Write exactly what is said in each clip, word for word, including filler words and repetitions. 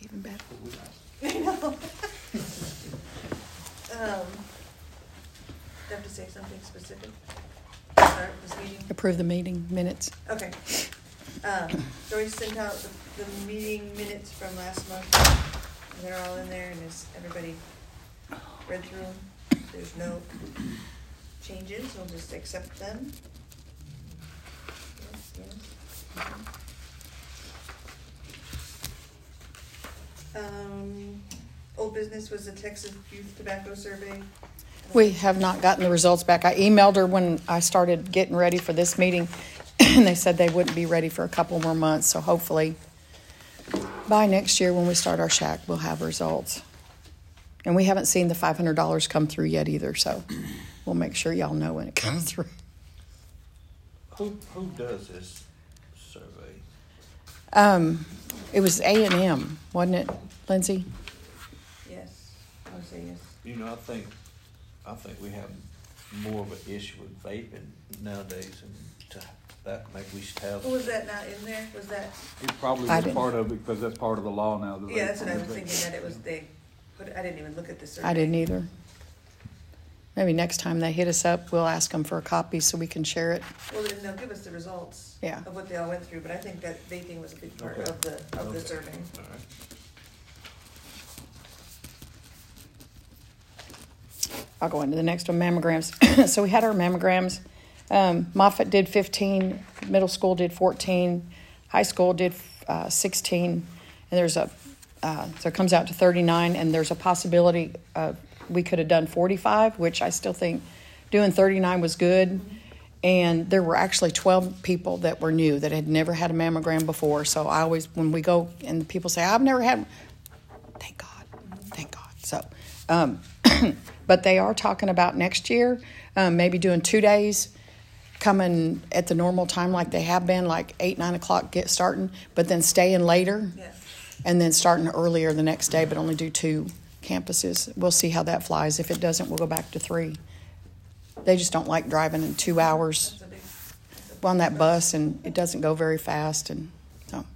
Even better. I know. um, do you have to say something specific? Start this meeting? Approve the meeting minutes. Okay. Um, Joyce sent out the, the meeting minutes from last month. And they're all in there, and is everybody read through them? There's no changes. We'll just accept them. Yes, yes. Mm-hmm. Um, old business was the Texas Youth Tobacco Survey. We have not gotten the results back. I emailed her when I started getting ready for this meeting, and they said they wouldn't be ready for a couple more months. So hopefully by next year when we start our shack, we'll have results. And we haven't seen the five hundred dollars come through yet either, so we'll make sure y'all know when it comes through. Who who does this survey? Um, it was A and M, wasn't it, Lindsay? Yes, I would say yes. You know, I think I think we have more of an issue with vaping nowadays, and to that maybe we should have. Was that not in there? Was that? It probably I was didn't- part of it because that's part of the law now. the Yeah, that's what I was vape- thinking, that it was, they put, I didn't even look at the survey. I didn't either. Maybe next time they hit us up, we'll ask them for a copy so we can share it. Well, then they'll give us the results. Yeah. Of what they all went through, but I think that vaping was a big part Okay. of the, of the Okay. survey. All right. I'll go into the next one, mammograms. So we had our mammograms. Um, Moffett did fifteen, middle school did fourteen, high school did uh, sixteen, and there's a, uh, so it comes out to thirty-nine, and there's a possibility uh, we could have done forty-five, which I still think doing thirty-nine was good. And there were actually twelve people that were new that had never had a mammogram before. So I always, when we go and people say, I've never had, thank God, thank God. So, um, but they are talking about next year, um, maybe doing two days, coming at the normal time like they have been, like eight, nine o'clock, get starting, but then staying later, Yeah. and then starting earlier the next day, but only do two campuses. We'll see how that flies. If it doesn't, we'll go back to three. They just don't like driving in two hours That's a big, that's a on that big bus, and it doesn't go very fast, and so.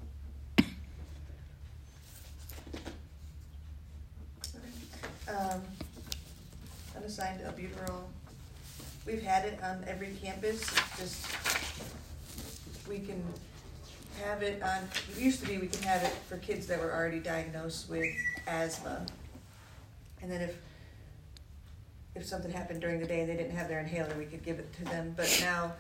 Um, unassigned albuterol. We've had it on every campus, it's just, we can have it on, it used to be we can have it for kids that were already diagnosed with asthma. And then if, if something happened during the day and they didn't have their inhaler, we could give it to them. But now,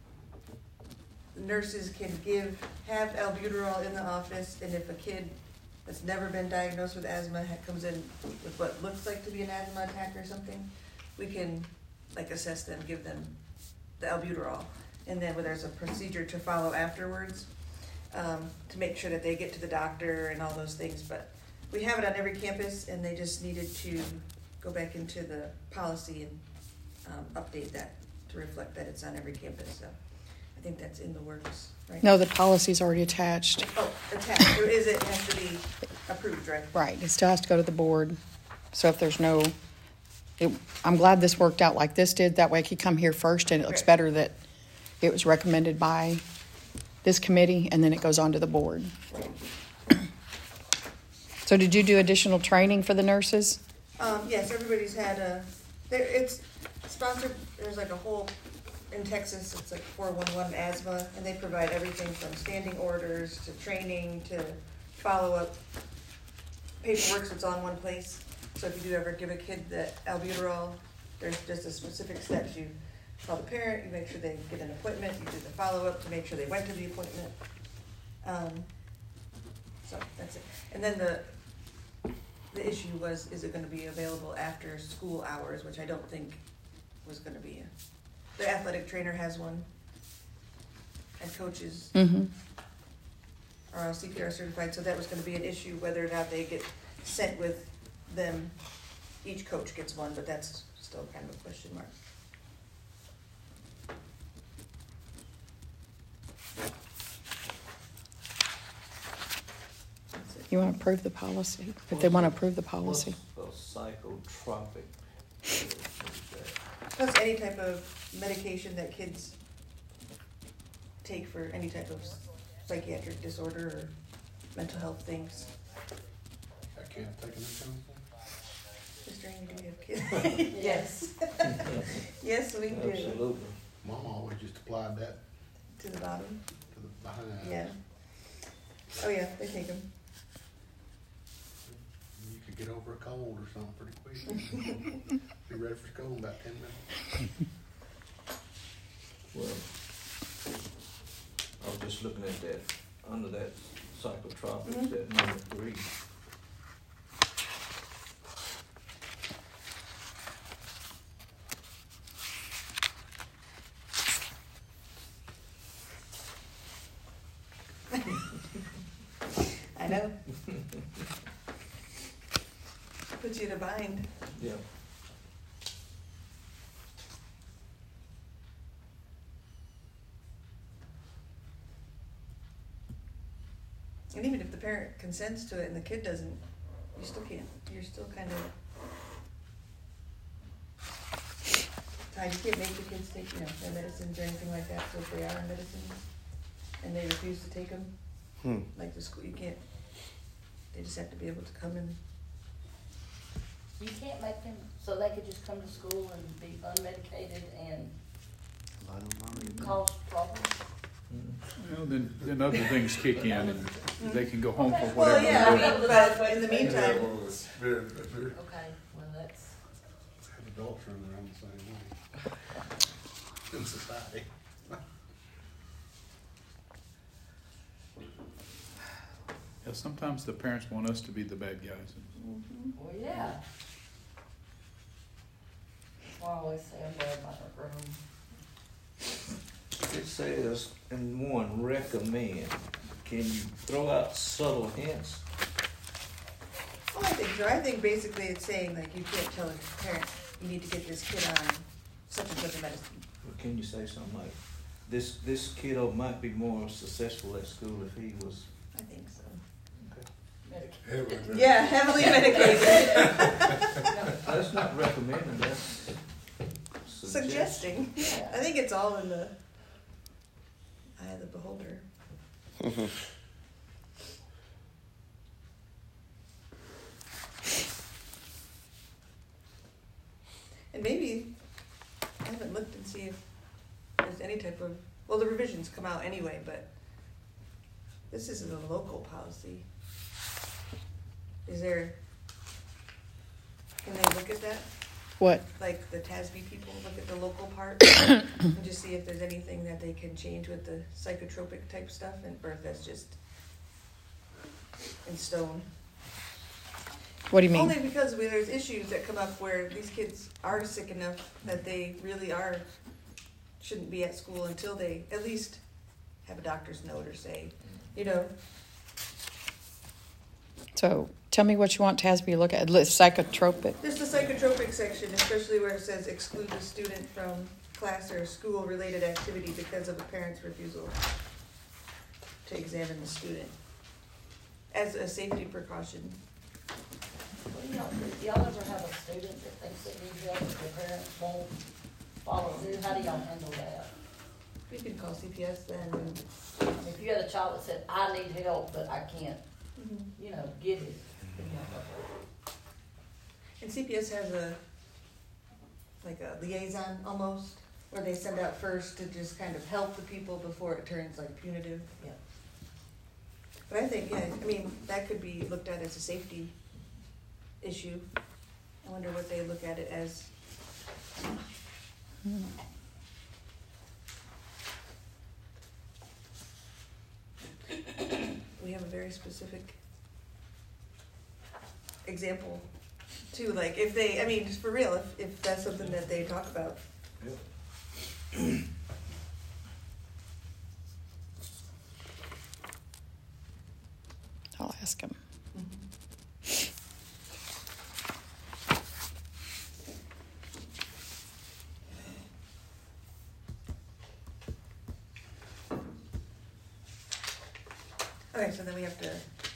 nurses can give, have albuterol in the office, and if a kid that's never been diagnosed with asthma ha- comes in with what looks like to be an asthma attack or something, we can like assess them, give them the albuterol, and then there's a procedure to follow afterwards um, to make sure that they get to the doctor and all those things. But we have it on every campus, and they just needed to go back into the policy and um, update that to reflect that it's on every campus. So I think that's in the works, right? No, the policy's already attached. Oh, attached. So is it, it has to be approved, right? Right, it still has to go to the board. So if there's no, it, I'm glad this worked out like this did. That way it could come here first, and it looks Right. better that it was recommended by this committee, and then it goes on to the board. So did you do additional training for the nurses? Um, yes, everybody's had a, there, it's sponsored, there's like a whole, in Texas, it's like four one one asthma, and they provide everything from standing orders to training to follow-up paperwork that's on one place. So if you do ever give a kid the albuterol, there's just a specific steps. You call the parent, you make sure they get an appointment, you do the follow-up to make sure they went to the appointment. Um, so that's it. And then the, the issue was, is it gonna be available after school hours, which I don't think was gonna be. A, the athletic trainer has one, and coaches Mm-hmm. are all C P R certified, so that was gonna be an issue, whether or not they get sent with them. Each coach gets one, but that's still kind of a question mark. That's it. You want to approve the policy? If they want to approve the policy. What's a psychotropic? Plus any type of medication that kids take for any type of psychiatric disorder or mental health things. Got kids taking their chemical? Mr. Amy, do you have kids? Yes. Yes, we do. Absolutely. Mom always just applied that To the bottom, to the behind. yeah. Oh, yeah, they take them. You could get over a cold or something pretty quick. Be ready for school in about ten minutes. Well, I was just looking at that, under that psychotropics, Mhm. that number three. I know. Puts you in a bind. Yeah. And even if the parent consents to it and the kid doesn't, you still can't, you're still kind of tied. You can't make the kids take, you know, their medicines or anything like that, so if they are on medicines and they refuse to take them, Hmm. like the school, you can't, they just have to be able to come and, You can't make them, so they could just come to school and be unmedicated and A lot of them already do. cause problems? Mhm. You know, then, then other things kick in and they can go home for well, whatever. yeah, I they're doing. mean, but in the Yeah, meantime, well, it's very, it's very, Okay, well, that's, adults running around the same way. In society. Yeah, sometimes the parents want us to be the bad guys. well, yeah. I always say I'm glad my room. It says in one, recommend. Can you throw out subtle hints? well, I think so. I think basically it's saying like you can't tell a parent, you need to get this kid on such and such a medicine. Or can you say something like, this, this kiddo might be more successful at school if he was, I think so. okay. Medicated. Yeah, heavily medicated. That's not recommending, that's Suggesting. suggesting. I think it's all in the eye of the beholder. And maybe, I haven't looked and see if there's any type of, well, the revisions come out anyway, but this isn't a local policy. Is there, can they look at that? What? Like the T A S B people look at the local part and just see if there's anything that they can change with the psychotropic type stuff, and or if that's just in stone. What do you mean? Only because we, there's issues that come up where these kids are sick enough that they really are, shouldn't be at school until they at least have a doctor's note or say, you know, So tell me what you want T A S B to look at. Li- Psychotropic. just the psychotropic section, especially where it says exclude the student from class or school-related activity because of a parent's refusal to examine the student as a safety precaution. Well, y'all, y'all ever have a student that thinks they need help, but their parents won't follow through? How do y'all handle that? We can call C P S then. I mean, if you had a child that said, I need help, but I can't, you know, get it. And C P S has a, like a liaison almost, where they send out first to just kind of help the people before it turns like punitive. Yeah. But I think, yeah, I mean, that could be looked at as a safety issue. I wonder what they look at it as. We have a very specific example too, like if they, I mean, just for real, if, if that's something that they talk about. Yep. I'll ask him. Okay, so then we have to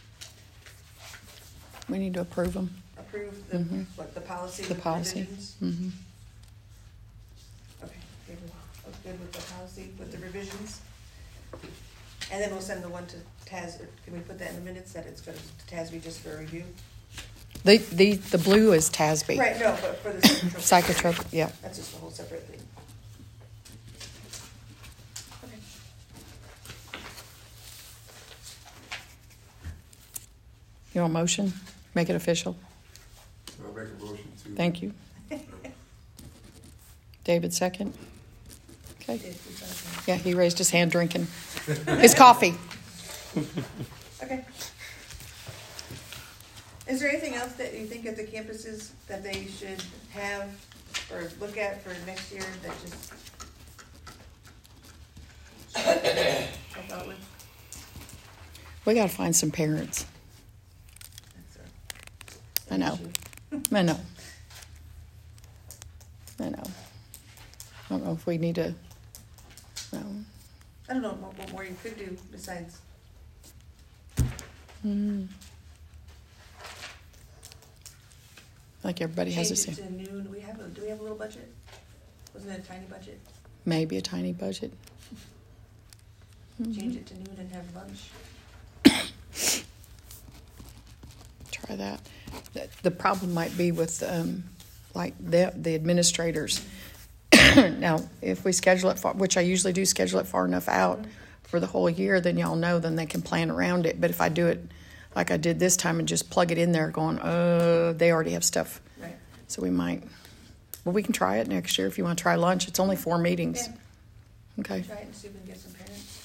We need to approve them. approve the, Mhm. what, the policy The with policy. revisions? Mm-hmm. Okay, good with- I was good with the policy with the revisions. And then we'll send the one to Taz, can we put that in the minutes, that it's going to TASB just for review? The, the, the blue is T A S B. Right, no, but for the psychotropic. Psychotropic, yeah. That's just a whole separate thing. Okay. You want a motion? Make it official? I'll make a motion to. Thank you. David, second? Okay. If we find Yeah, he raised his hand drinking his coffee. some- Okay. Is there anything else that you think at the campuses that they should have or look at for next year that just? I thought was, We gotta find some parents. that's a. I know. I know. I know. I don't know if we need to, no. I don't know what, what more you could do besides, Mm. I think everybody has the change same, it to noon. Do we have a, do we have a little budget? Wasn't it a tiny budget? maybe a tiny budget. Change it to noon and have lunch. Try that. The- The problem might be with, um, like, the, the administrators. Now, if we schedule it, far, which I usually do schedule it far enough out for the whole year, then y'all know, then they can plan around it. But if I do it like I did this time and just plug it in there going, uh, they already have stuff. Right. So we might, well, we can try it next year if you want to try lunch. It's only four meetings. Yeah. Okay. Try it and see if we can get some parents.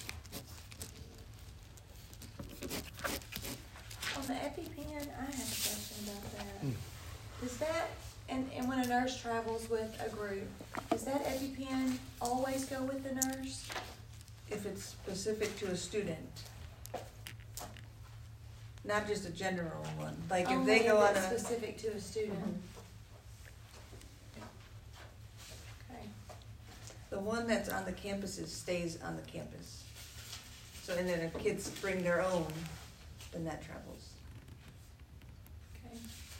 On the EpiPen, I have a question about that. Does that, and, and when a nurse travels with a group, does that EpiPen always go with the nurse? If it's specific to a student. Not just a general one, like if Only they go on it's a. specific to a student. Mhm. Okay. The one that's on the campuses stays on the campus. So, and then if kids bring their own, then that travels. Okay.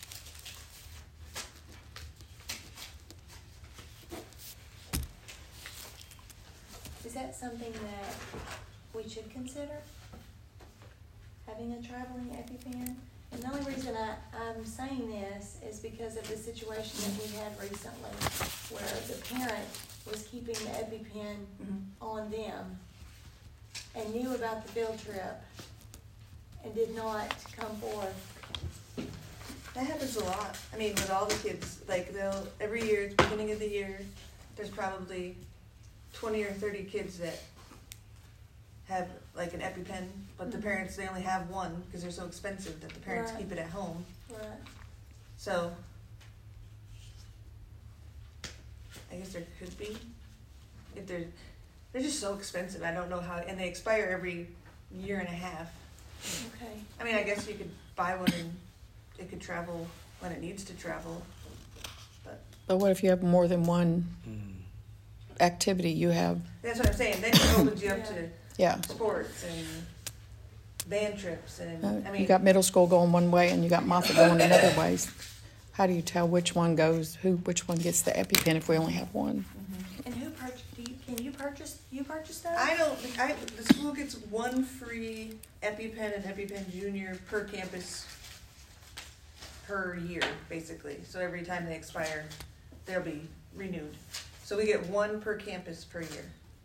Is that something that we should consider? Having a traveling EpiPen? And the only reason I, I'm saying this is because of the situation that we had recently, where the parent was keeping the EpiPen on them and knew about the field trip and did not come forth. That happens a lot. I mean, with all the kids, like they'll, every year, at the beginning of the year, there's probably twenty or thirty kids that have like an EpiPen, but the Mhm. parents, they only have one because they're so expensive that the parents Right. keep it at home. Right. So, I guess there could be, if they're, they're just so expensive, I don't know how, and they expire every year and a half. Okay. I mean, I guess you could buy one and it could travel when it needs to travel, but But what if you have more than one activity you have? that's what I'm saying, then it opens you up to Yeah. sports and band trips and, Uh, I mean. You got middle school going one way and you got Moffett going another way. How do you tell which one goes, who, which one gets the EpiPen if we only have one? And who purchased, do you, can you purchase, you purchase those? I don't, think- I, the school gets one free EpiPen and EpiPen Junior per campus per year, basically. So every time they expire, they'll be renewed. So we get one per campus per year.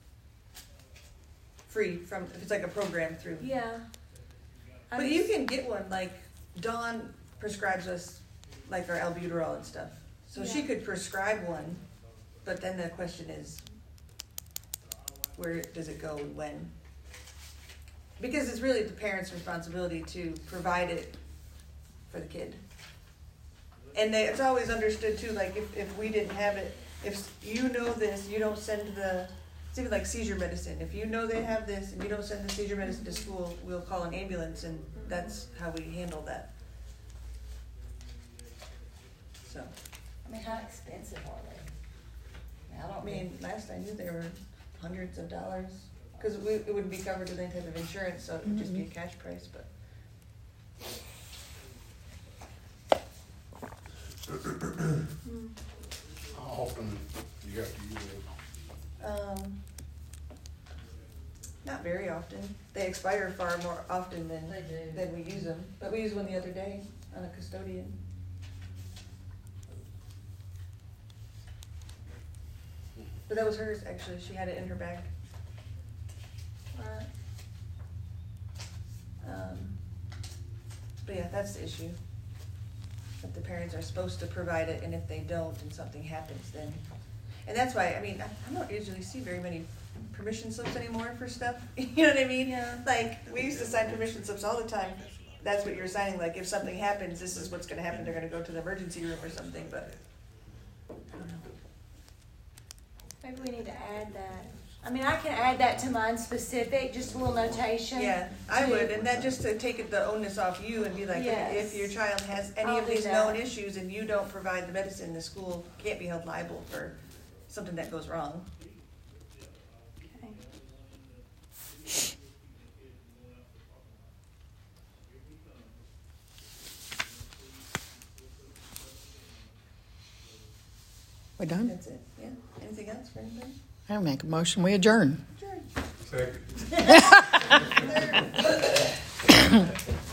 Free from, if it's like a program through. Yeah. I'm But you just- can get one, like Dawn prescribes us like our albuterol and stuff. So she Yeah. could prescribe one, but then the question is, where does it go and when? Because it's really the parent's responsibility to provide it for the kid. And they, it's always understood too, like if, if we didn't have it, if you know this, you don't send the, it's even like seizure medicine. If you know they have this and you don't send the seizure medicine to school, we'll call an ambulance, and that's how we handle that. So, I mean, how expensive are they? I mean, I I don't mean, last I knew they were hundreds of dollars, because we, it wouldn't be covered with any type of insurance, so it would just be a cash price, but. Mm. How often you have to use it? Um, not very often. They expire far more often than, They do. than we use them. But we used one the other day on a custodian. But that was hers, actually. She had it in her bag. Right. Um, but yeah, that's the issue. That the parents are supposed to provide it, and if they don't, and something happens, then. And that's why, I mean, I, I don't usually see very many permission slips anymore for stuff. You know what I mean? Yeah. Like, we used to sign permission slips all the time. That's what you're signing, like, if something happens, this is what's gonna happen, they're gonna go to the emergency room or something, but. I don't know. Maybe we need to add that. I mean, I can add that to mine specific, just a little notation. Yeah, I to- would, and that just to take it- the onus off you and be like, Yes. if your child has any I'll of do these that. known issues and you don't provide the medicine, the school can't be held liable for something that goes wrong. Okay. We done? That's it, yeah. Anything else for anybody? I'll make a motion. We adjourn. Sure. Second. Third.